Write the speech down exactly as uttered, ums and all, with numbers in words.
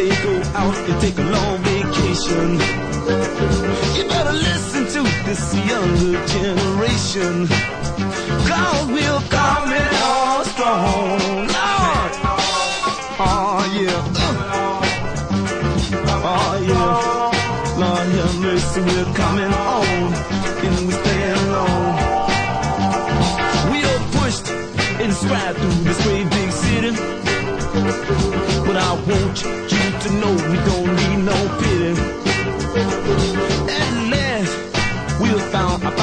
say go out and take a long vacation. You better listen to this younger generation, 'cause we're coming on strong, Lord. Oh yeah, oh yeah, Lord have mercy, we're coming on, and we stand long. We are pushed and stride through this great big city, but I want you to know we don't need no pity. At last, we have found a